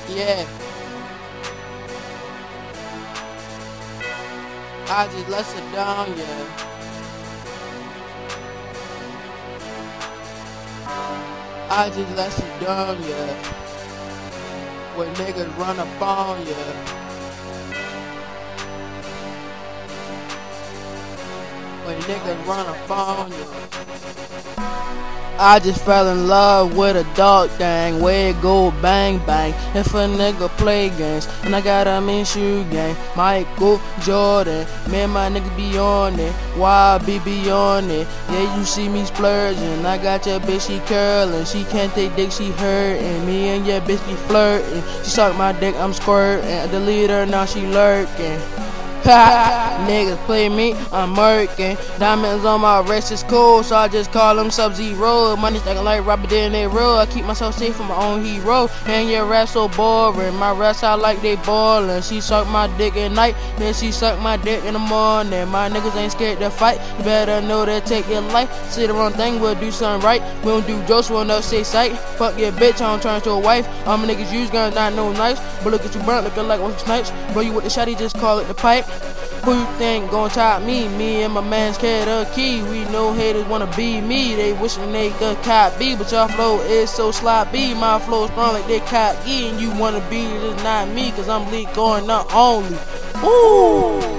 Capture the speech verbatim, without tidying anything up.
Yeah. I just let it down, yeah. I just let it down, yeah. When niggas run up on ya. When niggas run up on ya. I just fell in love with a dog thing, where it go bang bang. If a nigga play games, and I got a mean shoe game. Michael Jordan, man, my nigga be on it. Y B be on it. Yeah, you see me splurging. I got your bitch, she curling. She can't take dick, she hurting. Me and your bitch be flirting. She suck my dick, I'm squirting. I delete her, now she lurking. Ha! Niggas play me, I'm murking. Diamonds on my wrist is cool, so I just call them Sub-Zero. Money stacking like Robert De Niro. I keep myself safe from my own hero. And your rap so boring. My raps out like they ballin'. She suck my dick at night, then she suck my dick in the morning. My niggas ain't scared to fight. You better know that take your life. Say the wrong thing, we'll do something right. We don't do jokes, we'll not say sight. Fuck your bitch, I don't turn to a wife. All my niggas use guns, not no knives. But look at you burnt, looking like one snipes. Bro, you with the shotty, just call it the pipe. Who you think gon' top me? Me and my man's Kid Key. We know haters wanna be me. They wishing they could copy, but your flow is so sloppy. My flow strong like they copy, and you wanna be just not me, cause I'm leak going up only. Ooh.